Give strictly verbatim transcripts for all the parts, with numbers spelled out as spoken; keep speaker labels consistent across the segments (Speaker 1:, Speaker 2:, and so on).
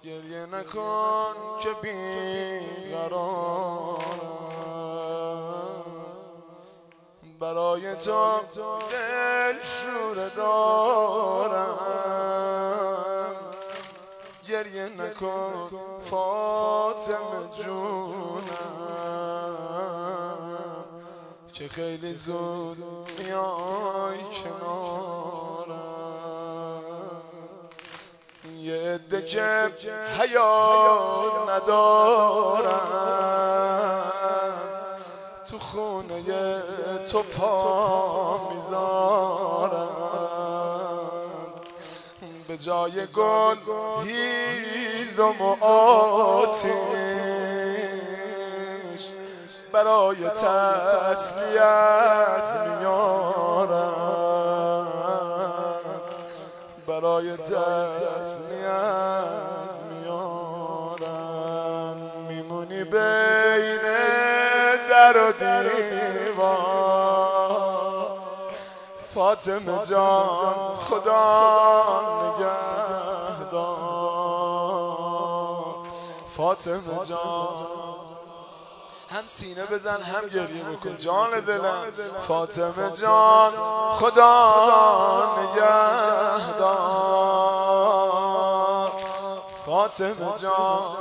Speaker 1: گریه نکن که بیقرارم، برای تو دل شوره دارم. گریه نکن فاطمه جونم، که خیلی زود میای کنارم. یه عده که حیا ندارم، تو خونه تو پا میذارم. به جای گل هیزم و آتیش، برای تسلیت میارم، برای تسلیت میارم. میمونی بین در و دیوار، فاطمه جان خدا نگهدار. فاطمه جان هم سینه بزن هم گریه بکن جان دلم. فاطمه جان خدا نگهدار. فاطمه جان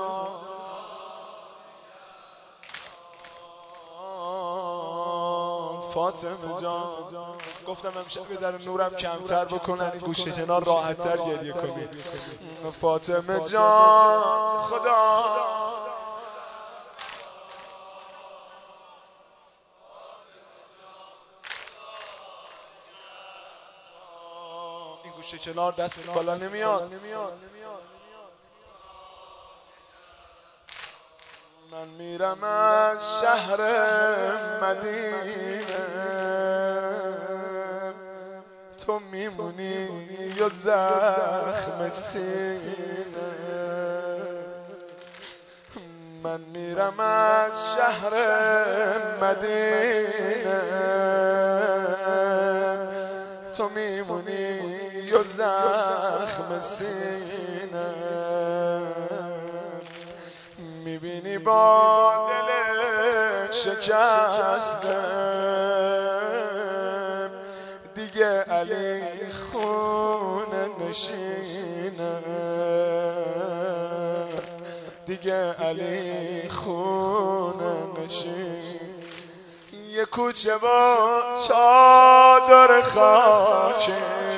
Speaker 1: فاطمه جان. گفتم امشب یه ذره نورم کمتر بکنن، این گوشه کنار راحت‌تر گریه کنی. فاطمه جان خدا این گوشه کنار دست بالا نمیاد. من میرم از شهر مدینه، تو میمونی یا زخم سینه. من میرم از شهر مدینه، تو میمونی یا زخم سینه. میبینی با دل شکسته دیگه علی خونه نشینه، دیگه علی خونه نشینه. یه کوچه با چادر خاکی،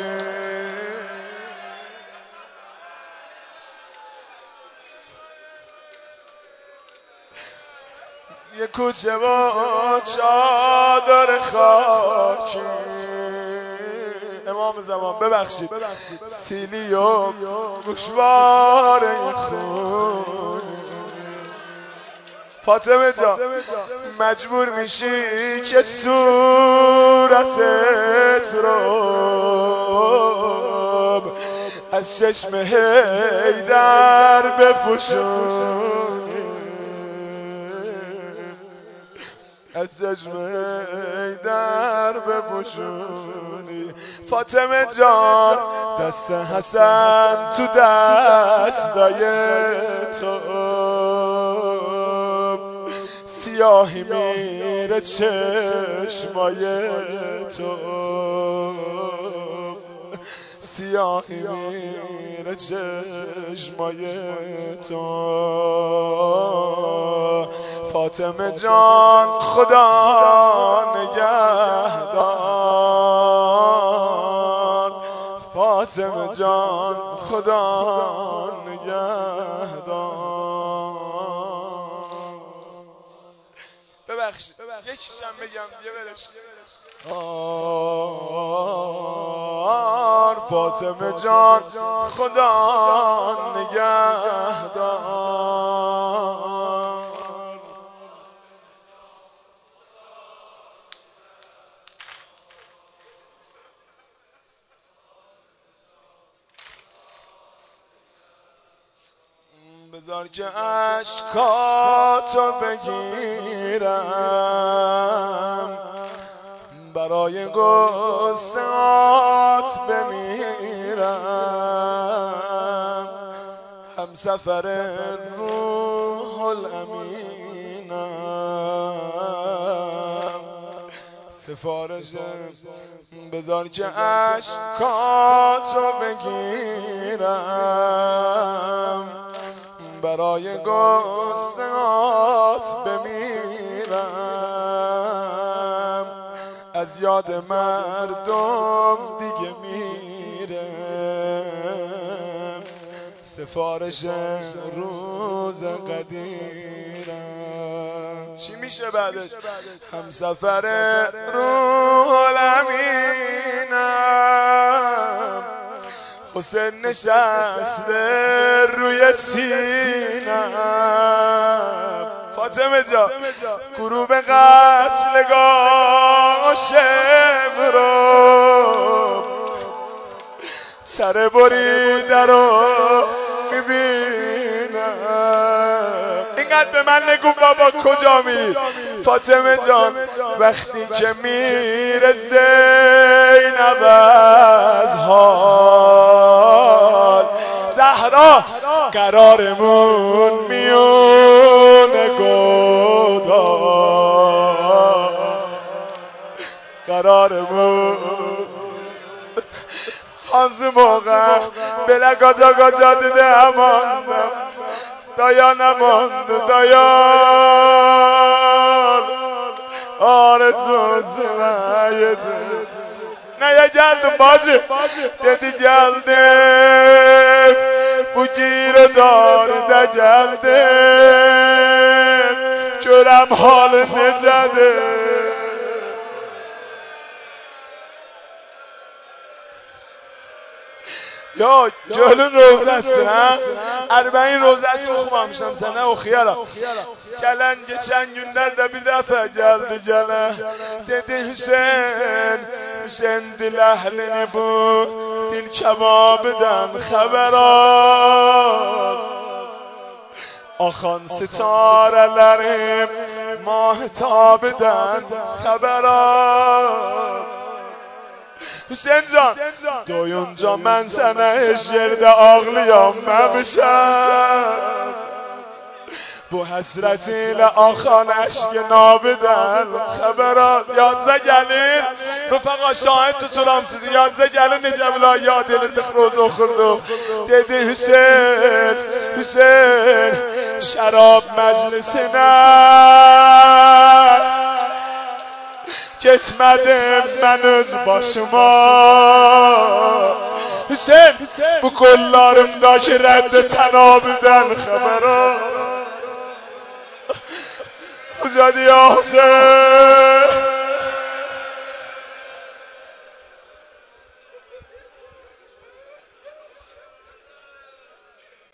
Speaker 1: یه کوچه با چادر خاکی. امام زمان ببخشید سیلی و گوشواره خونی. فاطمه جان مجبور میشی که صورتت رو از چشم حیدر بفشونی، از چشم حیدر بپوشونی. فاطمه جان دست حسن تو دستای تو، سیاهی میره چشمای تو، سیاهی میره چشمای تو. فاطمه جان خدا نگهدار. فاطمه جان خدا نگهدار. ببخشید یکیشم بگم دیگه ولش. فاطمه جان خدا نگهدار. بذار که اشکاتو بگیرم، برای غصه‌ات بمیرم. هم هم سفر روح الامینم، سفارشم بذار که اشکاتو بگیرم، برای گستات بمیرم، از یاد مردم دیگه میرم، سفارش روز قدیرم. چی میشه بعدش؟ هم سفر روح الامینم، حسین نشسته روی سینم، فاطمه جا غروب قتلگاه شمرو، سر بریده رو میبینم. اینقدر به من نگو بابا کجا میری فاطمه جان، وقتی که میره زینب از حال، زهرا قرارمون میونه گودا، قرارمون آنزو موقع بلا گاجا گاجا دیده اماندم، دایا نماند دایال آرزو سنایده نیا geldim bacı dedi geldim, bu giro darda geldim, görem halin necedir. یا جلو روزه است اربعین روزه است okumamışam sana okuyarak. Gelen geçen günlerde bir defa geldi gene, dedi Hüseyin, Hüseyin dil ehlini bu dil kebabıdan haber al. Akan sitarelerim mahtabıdan haber al. Hüseyin can, doyunca mən sənə heç yerdə ağlayaməmişəm, bu həsrət ilə axan əşq nabidən xəbər al. Yadza gəlir, rıfaqa şahid tuturam sizi, yadza gəlir necə bila yad elirdik, roz oxurduq. Dedi Hüseyin, Hüseyin şərab məclisinə gitmedim ben öz başıma. Hüseyin bu kollarımdaki reddi tenabiden haber al. Hüseyin ya Hüseyin